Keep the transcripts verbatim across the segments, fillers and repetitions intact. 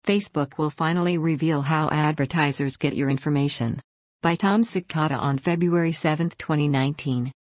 Facebook will finally reveal how advertisers get your information. By Tom Cicada on February seventh, twenty nineteen.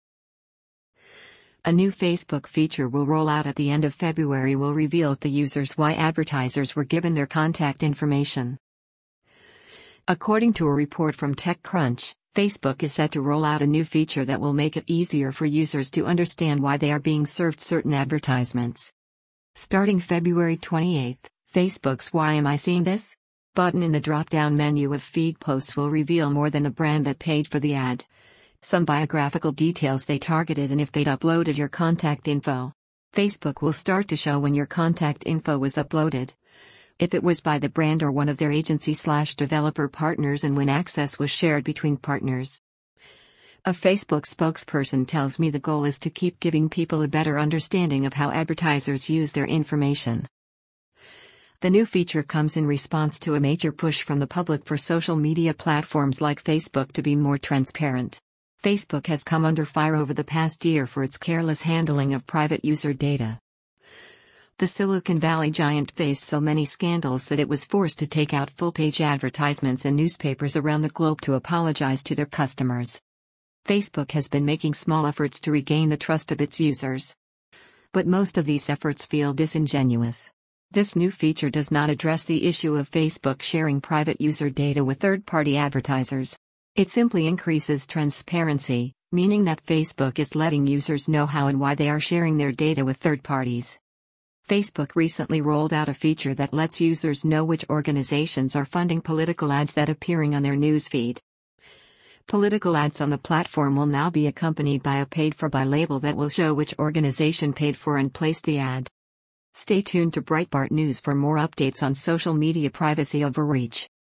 A new Facebook feature will roll out at the end of February will reveal to users why advertisers were given their contact information. According to a report from TechCrunch, Facebook is set to roll out a new feature that will make it easier for users to understand why they are being served certain advertisements. Starting February twenty-eighth, Facebook's "Why Am I Seeing This?" button in the drop-down menu of feed posts will reveal more than the brand that paid for the ad. Some biographical details they targeted and if they'd uploaded your contact info. Facebook will start to show when your contact info was uploaded, if it was by the brand or one of their agency-slash-developer partners, and when access was shared between partners. A Facebook spokesperson tells me the goal is to keep giving people a better understanding of how advertisers use their information. The new feature comes in response to a major push from the public for social media platforms like Facebook to be more transparent. Facebook has come under fire over the past year for its careless handling of private user data. The Silicon Valley giant faced so many scandals that it was forced to take out full-page advertisements in newspapers around the globe to apologize to their customers. Facebook has been making small efforts to regain the trust of its users. But most of these efforts feel disingenuous. This new feature does not address the issue of Facebook sharing private user data with third-party advertisers. It simply increases transparency, meaning that Facebook is letting users know how and why they are sharing their data with third parties. Facebook recently rolled out a feature that lets users know which organizations are funding political ads that appearing on their newsfeed. Political ads on the platform will now be accompanied by a paid-for-by label that will show which organization paid for and placed the ad. Stay tuned to Breitbart News for more updates on social media privacy overreach.